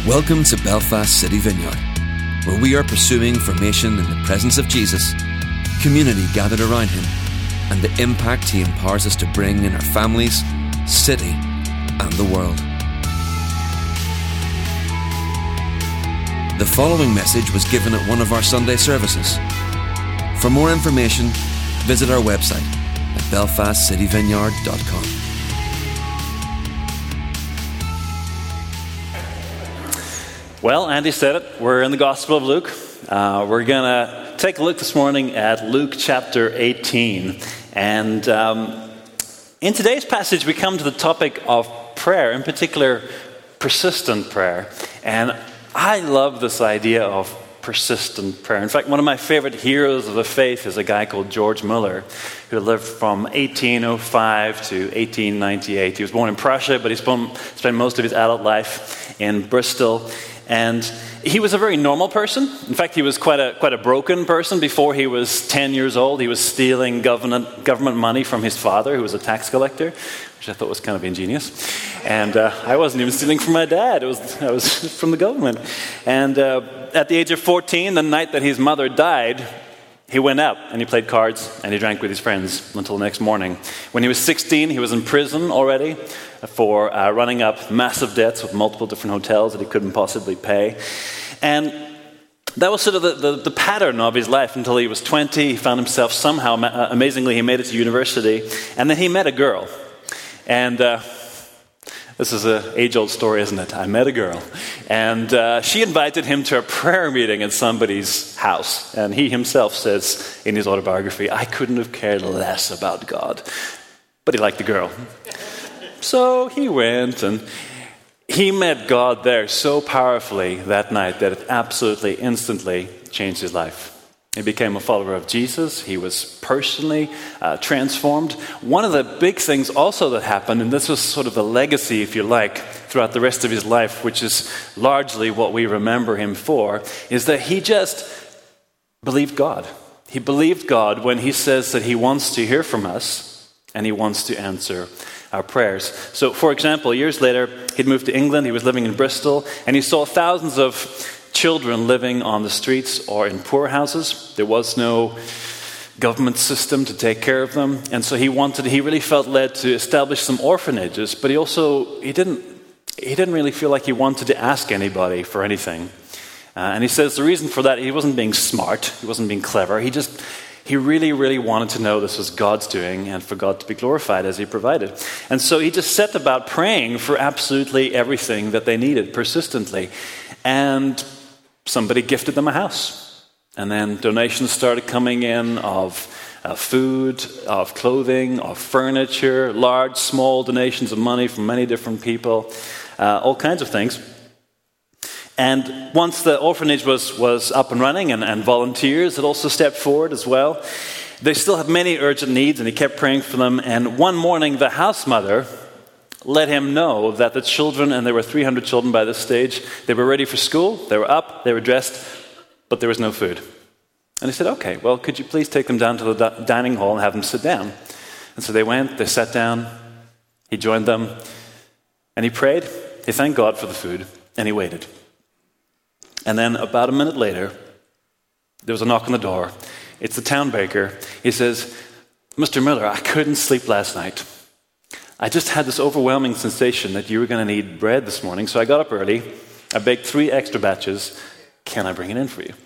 Welcome to Belfast City Vineyard, where we are pursuing formation in the presence of Jesus, community gathered around him, and the impact he empowers us to bring in our families, city, and the world. The following message was given at one of our Sunday services. For more information, visit our website at belfastcityvineyard.com. Well, Andy said it. We're in the Gospel of Luke. We're going to take a look this morning at Luke chapter 18. And in today's passage, we come to the topic of prayer, in particular, persistent prayer. And I love this idea of persistent prayer. In fact, one of my favorite heroes of the faith is a guy called George Muller, who lived from 1805 to 1898. He was born in Prussia, but he spent most of his adult life in Bristol. And he was a very normal person. In fact, he was quite a broken person. Before he was 10 years old, he was stealing government money from his father, who was a tax collector, which I thought was kind of ingenious. And I wasn't even stealing from my dad. I was from the government. And at the age of 14, the night that his mother died, he went out and he played cards and he drank with his friends until the next morning. When he was 16, he was in prison already for running up massive debts with multiple different hotels that he couldn't possibly pay. And that was sort of the pattern of his life until he was 20. He found himself somehow, amazingly, he made it to university. And then he met a girl. And this is an age-old story, isn't it? I met a girl. And she invited him to a prayer meeting at somebody's house. And he himself says in his autobiography, I couldn't have cared less about God. But he liked the girl. So he went and he met God there so powerfully that night that it absolutely, instantly changed his life. He became a follower of Jesus. He was personally transformed. One of the big things also that happened, and this was sort of the legacy, if you like, throughout the rest of his life, which is largely what we remember him for, is that he just believed God. He believed God when he says that he wants to hear from us and he wants to answer our prayers. So, for example, years later, he'd moved to England. He was living in Bristol, and he saw thousands of children living on the streets or in poorhouses. There was no government system to take care of them, and so he really felt led to establish some orphanages. But he didn't really feel like he wanted to ask anybody for anything. And he says the reason for that, he wasn't being smart, he wasn't being clever. He really, really wanted to know this was God's doing and for God to be glorified as he provided. And so he just set about praying for absolutely everything that they needed persistently. And somebody gifted them a house. And then donations started coming in of food, of clothing, of furniture, large, small donations of money from many different people, all kinds of things. And once the orphanage was up and running and volunteers had also stepped forward as well, they still had many urgent needs and he kept praying for them. And one morning the house mother let him know that the children, and there were 300 children by this stage, they were ready for school, they were up, they were dressed, but there was no food. And he said, okay, well, could you please take them down to the dining hall and have them sit down? And so they went, they sat down, he joined them, and he prayed, he thanked God for the food, and he waited. And then about a minute later, there was a knock on the door. It's the town baker. He says, Mr. Miller, I couldn't sleep last night. I just had this overwhelming sensation that you were going to need bread this morning, so I got up early. I baked 3 extra batches. Can I bring it in for you?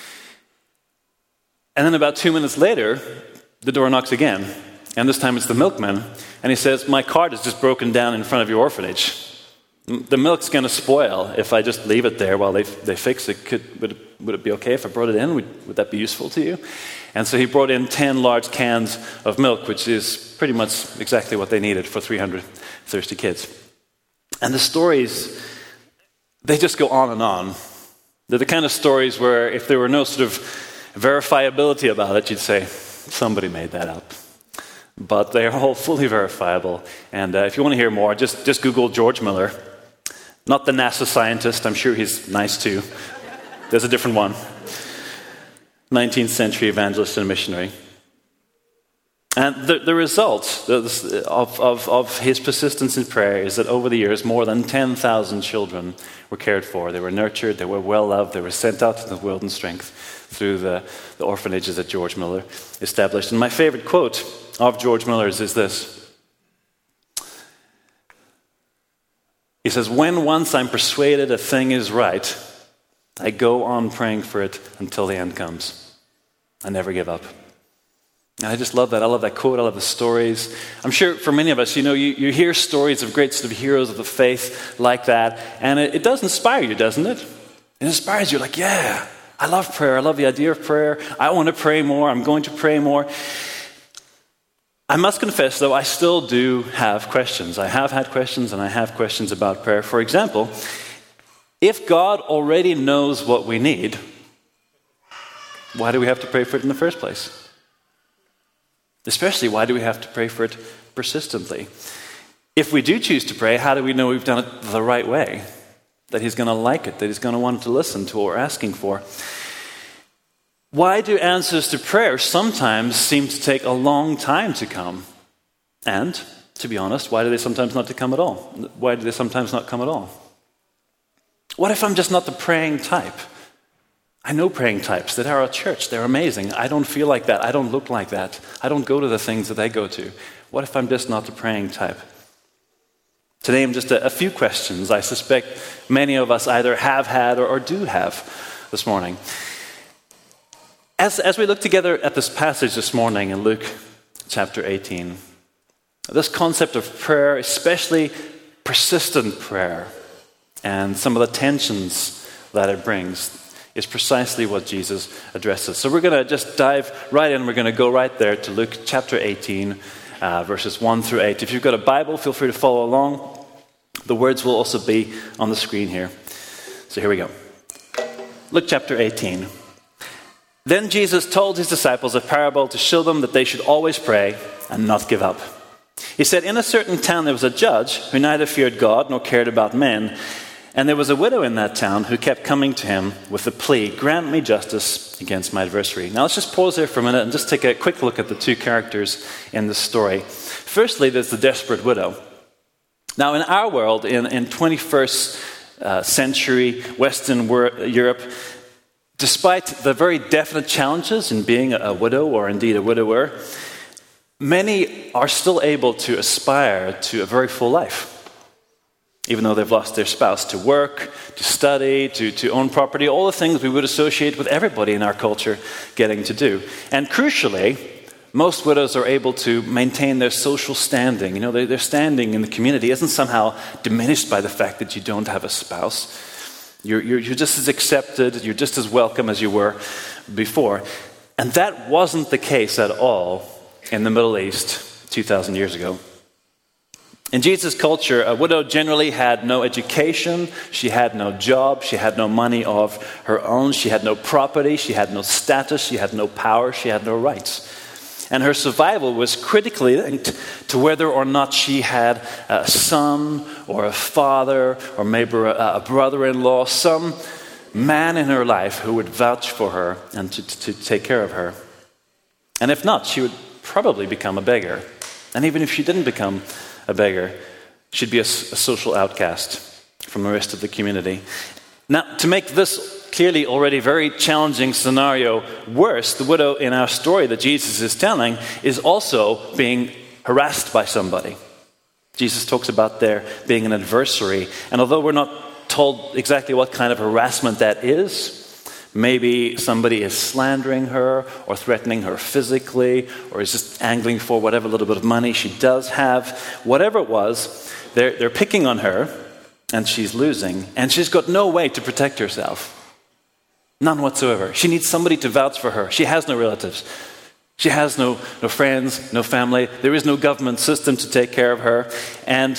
And then about 2 minutes later, the door knocks again. And this time it's the milkman. And he says, my cart is just broken down in front of your orphanage. The milk's going to spoil if I just leave it there while they fix it. Would it be okay if I brought it in? Would that be useful to you? And so he brought in 10 large cans of milk, which is pretty much exactly what they needed for 300 thirsty kids. And the stories, they just go on and on. They're the kind of stories where if there were no sort of verifiability about it, you'd say, somebody made that up. But they're all fully verifiable. And if you want to hear more, just Google George Muller. Not the NASA scientist, I'm sure he's nice too. There's a different one. 19th century evangelist and missionary. And the result of his persistence in prayer is that over the years, more than 10,000 children were cared for. They were nurtured, they were well loved, they were sent out to the world in strength through the orphanages that George Muller established. And my favorite quote of George Muller's is this. He says, "When once I'm persuaded a thing is right, I go on praying for it until the end comes. I never give up." And I just love that. I love that quote. I love the stories. I'm sure for many of us, you hear stories of great sort of heroes of the faith like that, and it does inspire you, doesn't it? It inspires you like, yeah, I love prayer. I love the idea of prayer. I want to pray more. I'm going to pray more. I must confess, though, I still do have questions. I have had questions, and I have questions about prayer. For example, if God already knows what we need, why do we have to pray for it in the first place? Especially, why do we have to pray for it persistently? If we do choose to pray, how do we know we've done it the right way? That he's going to like it, that he's going to want to listen to what we're asking for? Why do answers to prayer sometimes seem to take a long time to come? And, to be honest, why do they sometimes not come at all? Why do they sometimes not come at all? What if I'm just not the praying type? I know praying types that are at church. They're amazing. I don't feel like that. I don't look like that. I don't go to the things that they go to. What if I'm just not the praying type? To name just a few questions I suspect many of us either have had or do have this morning. As we look together at this passage this morning in Luke chapter 18, this concept of prayer, especially persistent prayer, and some of the tensions that it brings, is precisely what Jesus addresses. So we're going to just dive right in. We're going to go right there to Luke chapter 18, verses 1 through 8. If you've got a Bible, feel free to follow along. The words will also be on the screen here. So here we go. Luke chapter 18. Then Jesus told his disciples a parable to show them that they should always pray and not give up. He said, "In a certain town there was a judge who neither feared God nor cared about men. And there was a widow in that town who kept coming to him with the plea, 'Grant me justice against my adversary.'" Now let's just pause there for a minute and just take a quick look at the two characters in this story. Firstly, there's the desperate widow. Now in our world, in 21st century Western Europe, despite the very definite challenges in being a widow or indeed a widower, many are still able to aspire to a very full life. Even though they've lost their spouse, to work, to study, to own property, all the things we would associate with everybody in our culture getting to do. And crucially, most widows are able to maintain their social standing. Their standing in the community isn't somehow diminished by the fact that you don't have a spouse. You're just as accepted, you're just as welcome as you were before. And that wasn't the case at all in the Middle East 2,000 years ago. In Jesus' culture, a widow generally had no education, she had no job, she had no money of her own, she had no property, she had no status, she had no power, she had no rights. And her survival was critically linked to whether or not she had a son or a father or maybe a brother-in-law, some man in her life who would vouch for her and to take care of her. And if not, she would probably become a beggar. And even if she didn't become a beggar, she'd be a social outcast from the rest of the community. Now, to make this clearly already very challenging scenario worse, the widow in our story that Jesus is telling is also being harassed by somebody. Jesus talks about there being an adversary, and although we're not told exactly what kind of harassment that is, maybe somebody is slandering her or threatening her physically or is just angling for whatever little bit of money she does have. Whatever it was, they're picking on her and she's losing. And she's got no way to protect herself. None whatsoever. She needs somebody to vouch for her. She has no relatives. She has no friends, no family. There is no government system to take care of her. And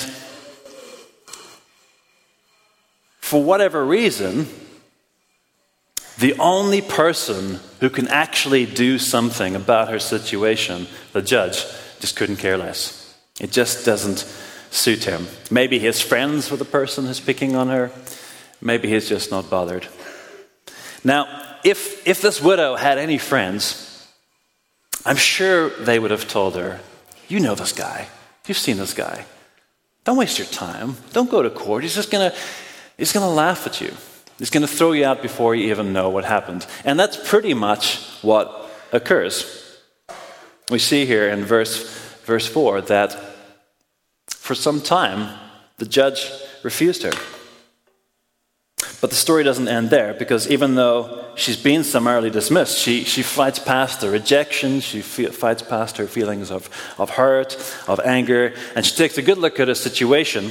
for whatever reason, the only person who can actually do something about her situation, the judge, just couldn't care less. It just doesn't suit him. Maybe he's friends with the person who's picking on her. Maybe he's just not bothered. Now, if this widow had any friends, I'm sure they would have told her, you know this guy. You've seen this guy. Don't waste your time. Don't go to court. He's going to laugh at you. He's going to throw you out before you even know what happened. And that's pretty much what occurs. We see here in verse 4 that for some time the judge refused her. But the story doesn't end there, because even though she's been summarily dismissed, she fights past the rejection, she fights past her feelings of hurt, of anger, and she takes a good look at her situation.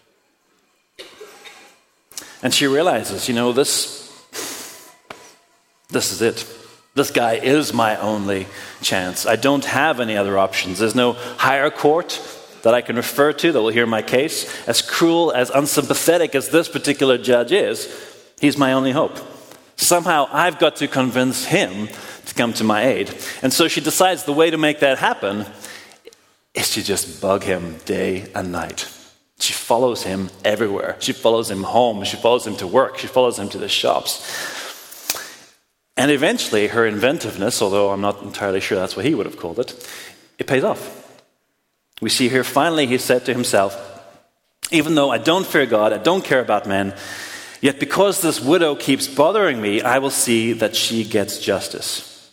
And she realizes, this is it. This guy is my only chance. I don't have any other options. There's no higher court that I can refer to that will hear my case. As cruel, as unsympathetic as this particular judge is, he's my only hope. Somehow I've got to convince him to come to my aid. And so she decides the way to make that happen is to just bug him day and night. She follows him everywhere. She follows him home. She follows him to work. She follows him to the shops. And eventually her inventiveness, although I'm not entirely sure that's what he would have called it pays off. We see here, finally, he said to himself, even though I don't fear God, I don't care about men, yet because this widow keeps bothering me, I will see that she gets justice.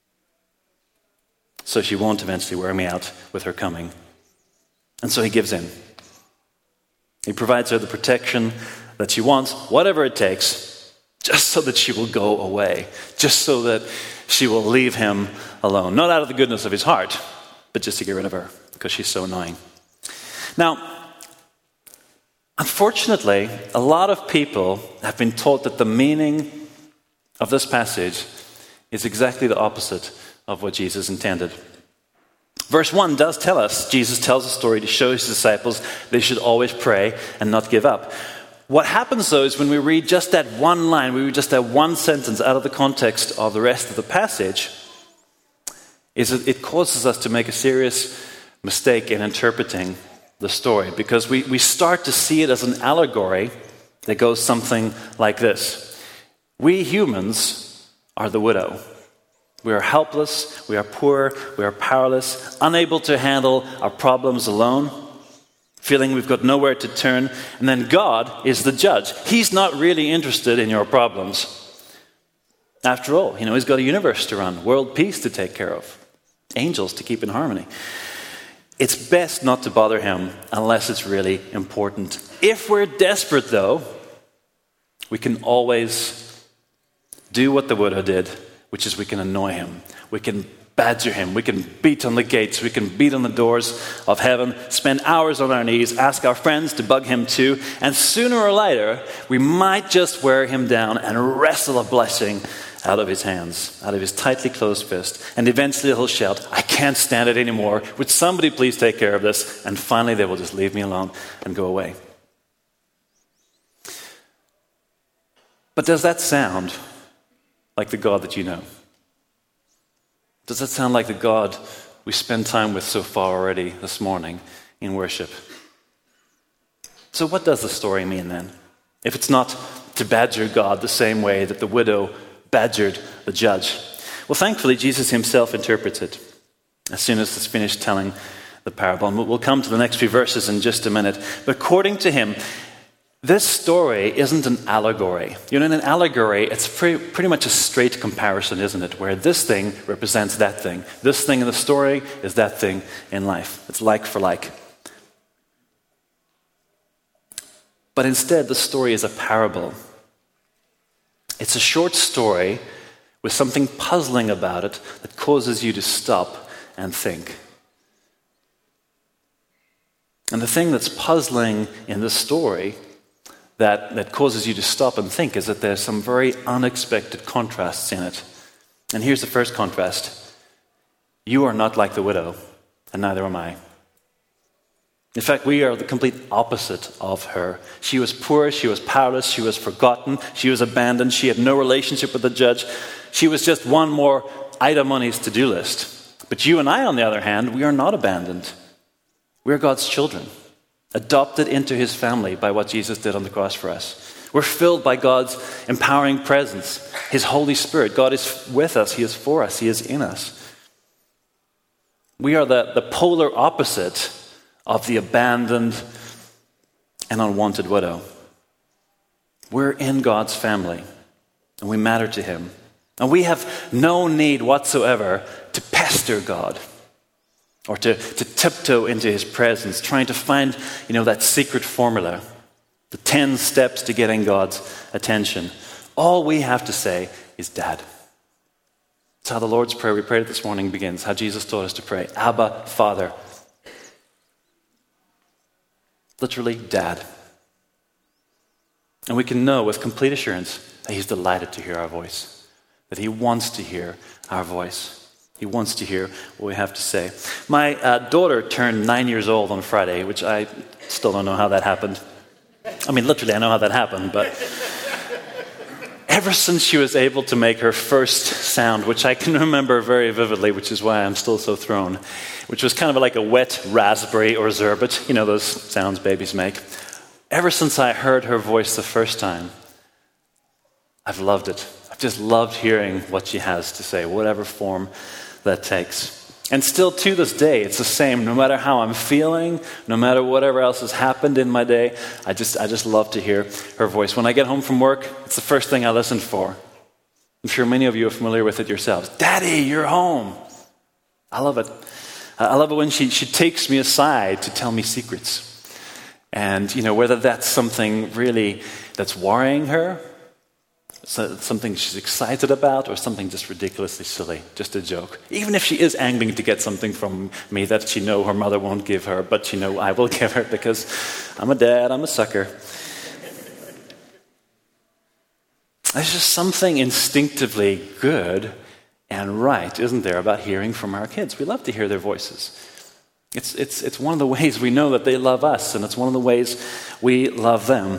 So she won't eventually wear me out with her coming. And so he gives in. He provides her the protection that she wants, whatever it takes, just so that she will go away, just so that she will leave him alone. Not out of the goodness of his heart, but just to get rid of her, because she's so annoying. Now, unfortunately, a lot of people have been taught that the meaning of this passage is exactly the opposite of what Jesus intended. Verse 1 does tell us, Jesus tells a story to show his disciples they should always pray and not give up. What happens, though, is when we read just that one line, we read just that one sentence out of the context of the rest of the passage, is that it causes us to make a serious mistake in interpreting the story, because we start to see it as an allegory that goes something like this. We humans are the widow. We are helpless, we are poor, we are powerless, unable to handle our problems alone, feeling we've got nowhere to turn, and then God is the judge. He's not really interested in your problems. After all, he's got a universe to run, world peace to take care of, angels to keep in harmony. It's best not to bother him unless it's really important. If we're desperate, though, we can always do what the widow did, which is we can annoy him. We can badger him. We can beat on the gates. We can beat on the doors of heaven, spend hours on our knees, ask our friends to bug him too, and sooner or later, we might just wear him down and wrestle a blessing out of his hands, out of his tightly closed fist. And eventually he'll shout, I can't stand it anymore. Would somebody please take care of this? And finally they will just leave me alone and go away. But does that sound like the God that you know? Does that sound like the God we spend time with so far already this morning in worship? So what does the story mean then? If it's not to badger God the same way that the widow badgered the judge. Well, thankfully, Jesus himself interprets it as soon as he's finished telling the parable. And we'll come to the next few verses in just a minute. But according to him, this story isn't an allegory. In an allegory, it's pretty much a straight comparison, isn't it? Where this thing represents that thing. This thing in the story is that thing in life. It's like for like. But instead, the story is a parable. It's a short story with something puzzling about it that causes you to stop and think. And the thing that's puzzling in this story that causes you to stop and think is that there's some very unexpected contrasts in it. And here's the first contrast. You are not like the widow, and neither am I. In fact, we are the complete opposite of her. She was poor, she was powerless, she was forgotten, she was abandoned, she had no relationship with the judge. She was just one more item on his to-do list. But you and I, on the other hand, we are not abandoned. We're God's children, adopted into his family by what Jesus did on the cross for us. We're filled by God's empowering presence, his Holy Spirit. God is with us, he is for us, he is in us. We are the polar opposite of the abandoned and unwanted widow. We're in God's family, and we matter to him. And we have no need whatsoever to pester God or to tiptoe into his presence, trying to find, that secret formula, the 10 steps to getting God's attention. All we have to say is, Dad. That's how the Lord's Prayer we prayed this morning begins, how Jesus taught us to pray. Abba, Father. Literally, Dad. And we can know with complete assurance that he's delighted to hear our voice, that he wants to hear our voice. He wants to hear what we have to say. My daughter turned 9 years old on Friday, which I still don't know how that happened. I mean, literally, I know how that happened, but ever since she was able to make her first sound, which I can remember very vividly, which is why I'm still so thrown, which was kind of like a wet raspberry or zerbet, those sounds babies make. Ever since I heard her voice the first time, I've loved it. I've just loved hearing what she has to say, whatever form that takes. And still to this day, it's the same. No matter how I'm feeling, no matter whatever else has happened in my day, I just love to hear her voice. When I get home from work, it's the first thing I listen for. I'm sure many of you are familiar with it yourselves. Daddy, you're home. I love it. I love it when she takes me aside to tell me secrets. And, whether that's something really that's worrying her, something she's excited about, or something just ridiculously silly, just a joke. Even if she is angling to get something from me that she knows her mother won't give her, but she knows I will give her because I'm a dad, I'm a sucker. There's just something instinctively good and right, isn't there, about hearing from our kids. We love to hear their voices. It's one of the ways we know that they love us, and it's one of the ways we love them.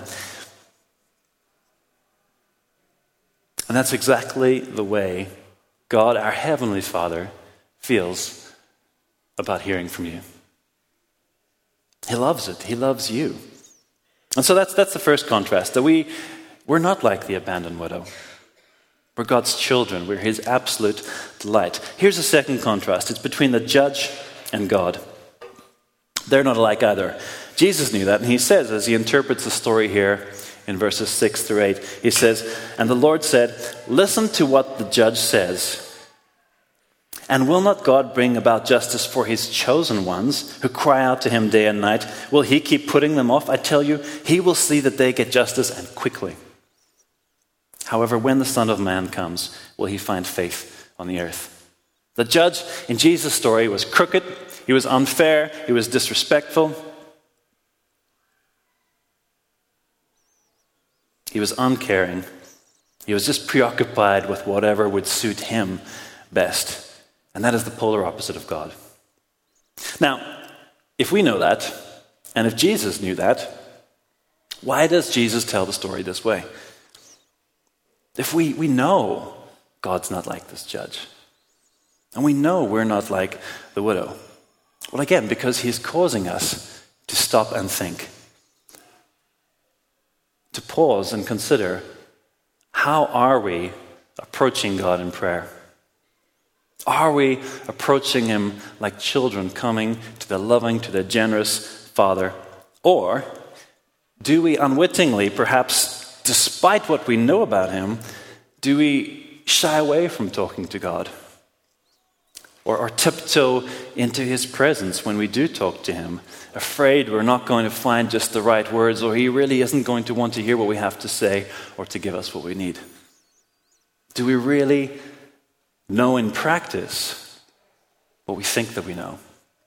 And that's exactly the way God, our Heavenly Father, feels about hearing from you. He loves it. He loves you. And so that's the first contrast, that we're not like the abandoned widow. We're God's children. We're his absolute delight. Here's a second contrast. It's between the judge and God. They're not alike either. Jesus knew that, and he says, as he interprets the story here in verses 6 through 8, he says, "And the Lord said, listen to what the judge says. And will not God bring about justice for his chosen ones who cry out to him day and night? Will he keep putting them off? I tell you, he will see that they get justice, and quickly. However, when the Son of Man comes, will he find faith on the earth?" The judge in Jesus' story was crooked, he was unfair, he was disrespectful, he was uncaring, he was just preoccupied with whatever would suit him best. And that is the polar opposite of God. Now, if we know that, and if Jesus knew that, why does Jesus tell the story this way? If we know God's not like this judge, and we know we're not like the widow, well, again, because he's causing us to stop and think, to pause and consider, how are we approaching God in prayer? Are we approaching him like children coming to the loving, to the generous Father? Or do we unwittingly, perhaps despite what we know about him, do we shy away from talking to God? Or tiptoe into his presence when we do talk to him, afraid we're not going to find just the right words, or he really isn't going to want to hear what we have to say or to give us what we need? Do we really know in practice what we think that we know?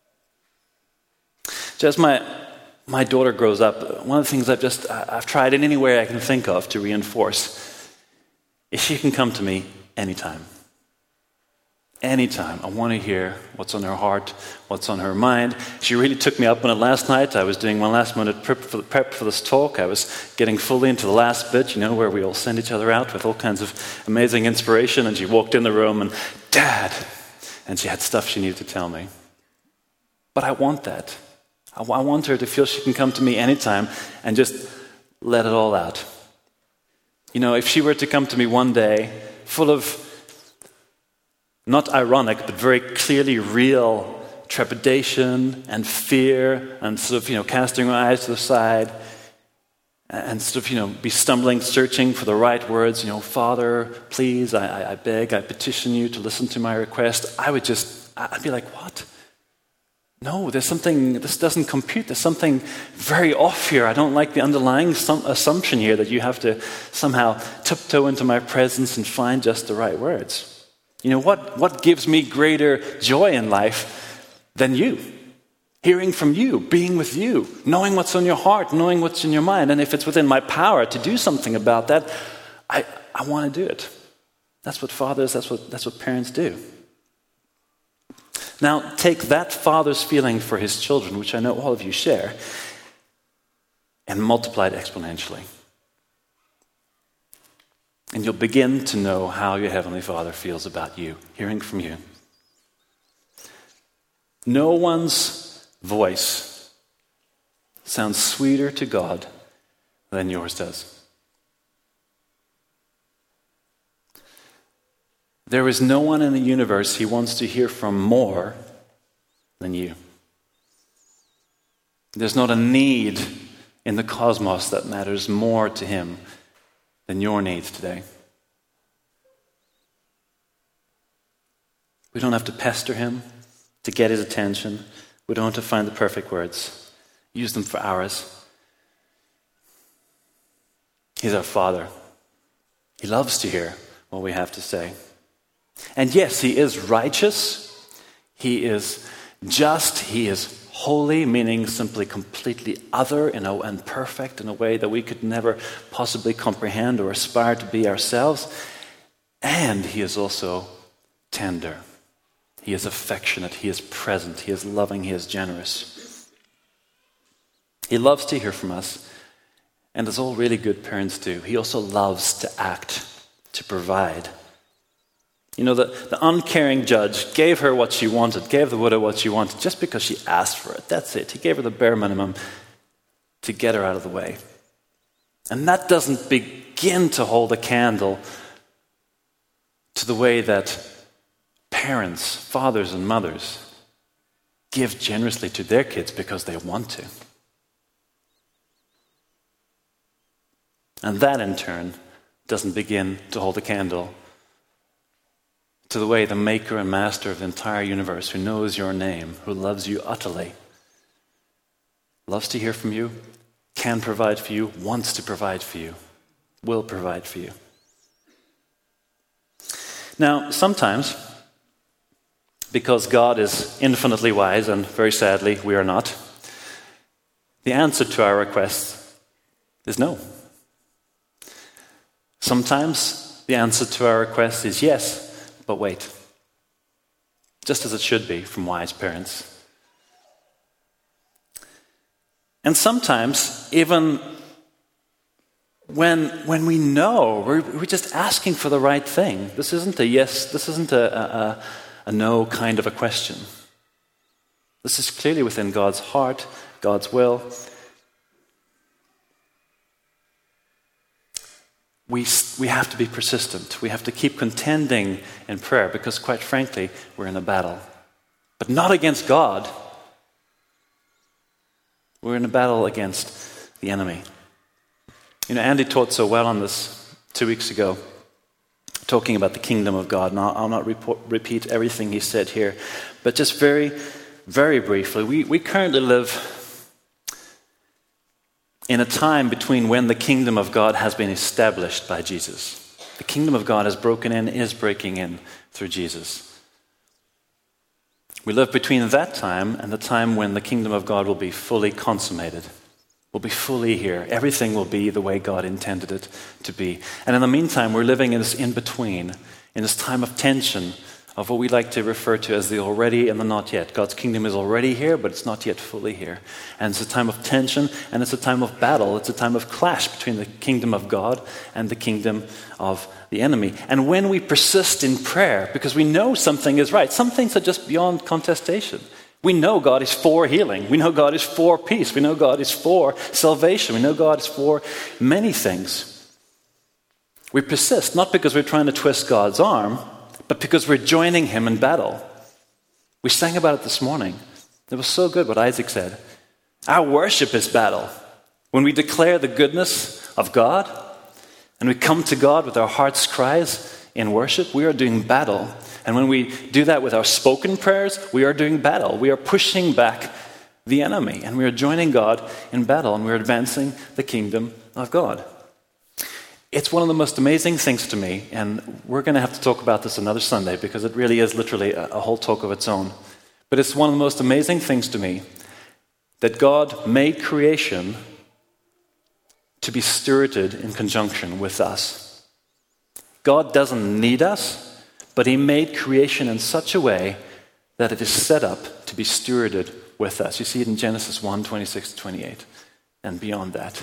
So as my daughter grows up, one of the things I've tried in any way I can think of to reinforce is she can come to me anytime. Anytime. I want to hear what's on her heart, what's on her mind. She really took me up on it last night. I was doing my last minute prep for this talk. I was getting fully into the last bit, where we all send each other out with all kinds of amazing inspiration. And she walked in the room and, "Dad!" And she had stuff she needed to tell me. But I want that. I want her to feel she can come to me anytime and just let it all out. If she were to come to me one day full of not ironic, but very clearly real trepidation and fear and sort of, casting our eyes to the side and sort of, be stumbling, searching for the right words, Father, please, I beg, I petition you to listen to my request, I'd be like, what? No, there's something, this doesn't compute. There's something very off here. I don't like the underlying assumption here that you have to somehow tiptoe into my presence and find just the right words. What gives me greater joy in life than you? Hearing from you, being with you, knowing what's on your heart, knowing what's in your mind. And if it's within my power to do something about that, I want to do it. That's what fathers, that's what parents do. Now, take that father's feeling for his children, which I know all of you share, and multiply it exponentially. And you'll begin to know how your Heavenly Father feels about you, hearing from you. No one's voice sounds sweeter to God than yours does. There is no one in the universe he wants to hear from more than you. There's not a need in the cosmos that matters more to him than your needs today. We don't have to pester him to get his attention. We don't have to find the perfect words. Use them for hours. He's our Father. He loves to hear what we have to say. And yes, he is righteous, he is just, he is holy, meaning simply completely other and perfect in a way that we could never possibly comprehend or aspire to be ourselves. And he is also tender. He is affectionate, he is present, he is loving, he is generous. He loves to hear from us, and as all really good parents do, he also loves to act, to provide. The uncaring judge gave her what she wanted, gave the widow what she wanted, just because she asked for it. That's it. He gave her the bare minimum to get her out of the way. And that doesn't begin to hold a candle to the way that parents, fathers and mothers, give generously to their kids because they want to. And that, in turn, doesn't begin to hold a candle to the way the maker and master of the entire universe, who knows your name, who loves you utterly, loves to hear from you, can provide for you, wants to provide for you, will provide for you. Now, sometimes, because God is infinitely wise, and very sadly we are not, the answer to our requests is no. Sometimes the answer to our request is yes, but wait. Just as it should be from wise parents. And sometimes, even when we know, we're just asking for the right thing. This isn't a yes, this isn't a no kind of a question. This is clearly within God's heart, God's will. We have to be persistent. We have to keep contending in prayer because, quite frankly, we're in a battle. But not against God. We're in a battle against the enemy. Andy taught so well on this 2 weeks ago, talking about the kingdom of God. Now, I'll not repeat everything he said here, but just very, very briefly, we currently live in a time between when the kingdom of God has been established by Jesus. The kingdom of God has broken in, is breaking in through Jesus. We live between that time and the time when the kingdom of God will be fully consummated, will be fully here. Everything will be the way God intended it to be. And in the meantime, we're living in this in-between, in this time of tension, of what we like to refer to as the already and the not yet. God's kingdom is already here, but it's not yet fully here. And it's a time of tension, and it's a time of battle. It's a time of clash between the kingdom of God and the kingdom of the enemy. And when we persist in prayer, because we know something is right, some things are just beyond contestation. We know God is for healing. We know God is for peace. We know God is for salvation. We know God is for many things. We persist, not because we're trying to twist God's arm, but because we're joining him in battle. We sang about it this morning. It was so good what Isaac said. Our worship is battle. When we declare the goodness of God and we come to God with our heart's cries in worship, we are doing battle. And when we do that with our spoken prayers, we are doing battle. We are pushing back the enemy, and we are joining God in battle, and we're advancing the kingdom of God. It's one of the most amazing things to me, and we're going to have to talk about this another Sunday because it really is literally a whole talk of its own. But it's one of the most amazing things to me that God made creation to be stewarded in conjunction with us. God doesn't need us, but he made creation in such a way that it is set up to be stewarded with us. You see it in Genesis 1, 26-28, and beyond that.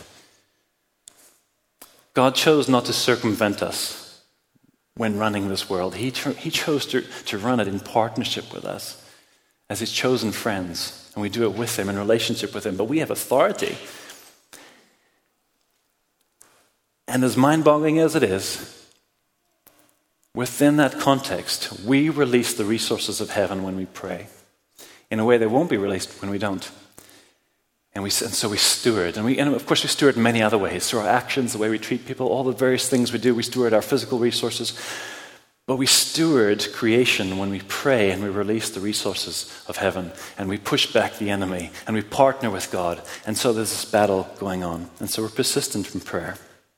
God chose not to circumvent us when running this world. He chose to run it in partnership with us as his chosen friends, and we do it with him, in relationship with him, but we have authority. And as mind-boggling as it is, within that context, we release the resources of heaven when we pray in a way they won't be released when we don't. And so we steward. And of course we steward in many other ways, through our actions, the way we treat people, all the various things we do. We steward our physical resources. But we steward creation when we pray and we release the resources of heaven and we push back the enemy and we partner with God. And so there's this battle going on. And so we're persistent in prayer.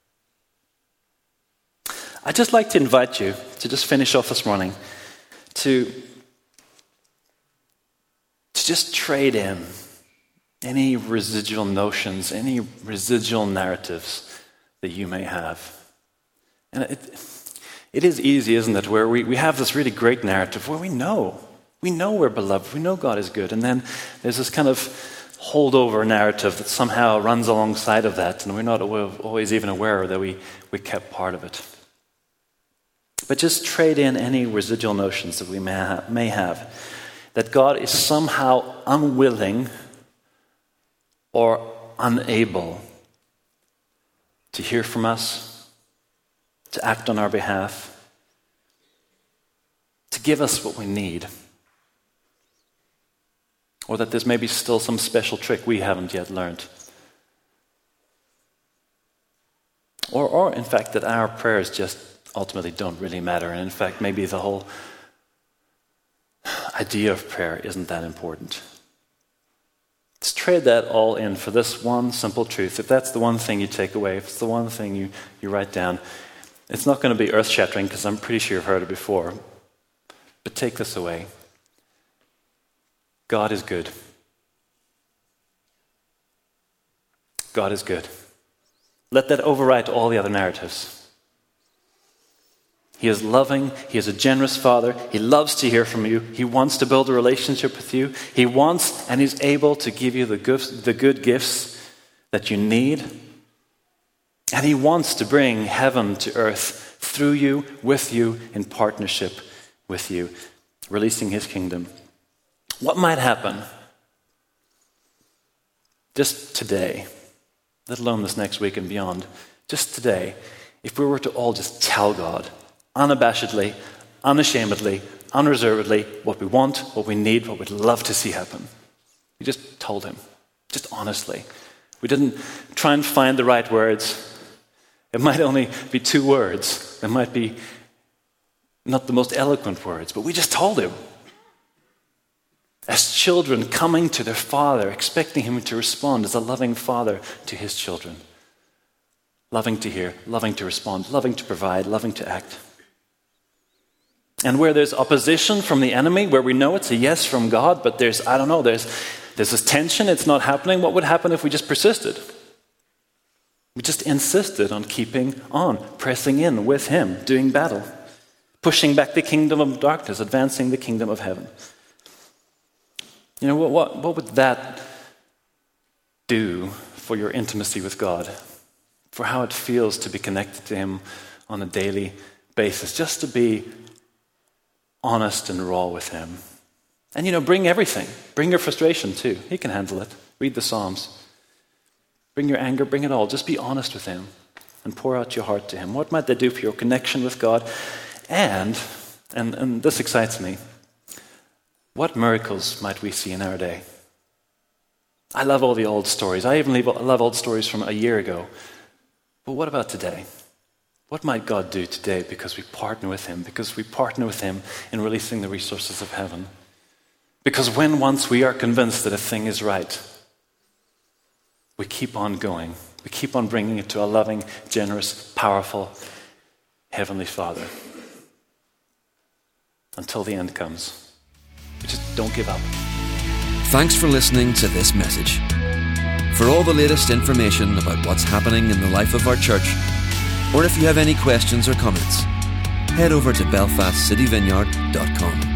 I'd just like to invite you to just finish off this morning to just trade in any residual notions, any residual narratives that you may have. And it is easy, isn't it, where we have this really great narrative where we know we're beloved, we know God is good, and then there's this kind of holdover narrative that somehow runs alongside of that, and we're not always even aware that we kept part of it. But just trade in any residual notions that we may have, that God is somehow unwilling or unable to hear from us, to act on our behalf, to give us what we need. Or that there's maybe still some special trick we haven't yet learned. Or in fact, that our prayers just ultimately don't really matter. And in fact, maybe the whole idea of prayer isn't that important. Let's trade that all in for this one simple truth. If that's the one thing you take away, if it's the one thing you write down, it's not going to be earth-shattering because I'm pretty sure you've heard it before. But take this away. God is good. God is good. Let that override all the other narratives. He is loving. He is a generous Father. He loves to hear from you. He wants to build a relationship with you. He wants and is able to give you the good gifts that you need. And he wants to bring heaven to earth through you, with you, in partnership with you, releasing his kingdom. What might happen just today, let alone this next week and beyond, just today, if we were to all just tell God, unabashedly, unashamedly, unreservedly, what we want, what we need, what we'd love to see happen. We just told him, just honestly. We didn't try and find the right words. It might only be 2 words. It might be not the most eloquent words, but we just told him. As children coming to their father, expecting him to respond as a loving father to his children. Loving to hear, loving to respond, loving to provide, loving to act. And where there's opposition from the enemy, where we know it's a yes from God, but there's this tension, it's not happening, what would happen if we just persisted? We just insisted on keeping on, pressing in with him, doing battle, pushing back the kingdom of darkness, advancing the kingdom of heaven. You know, what would that do for your intimacy with God? For how it feels to be connected to him on a daily basis, just to be honest and raw with him. And bring everything. Bring your frustration too. He can handle it. Read the Psalms. Bring your anger, bring it all. Just be honest with him and pour out your heart to him. What might that do for your connection with God? And this excites me, what miracles might we see in our day? I love all the old stories. I even love old stories from a year ago. But what about today? What might God do today because we partner with him, because we partner with him in releasing the resources of heaven? Because when once we are convinced that a thing is right, we keep on going. We keep on bringing it to a loving, generous, powerful Heavenly Father. Until the end comes. We just don't give up. Thanks for listening to this message. For all the latest information about what's happening in the life of our church, or if you have any questions or comments, head over to belfastcityvineyard.com.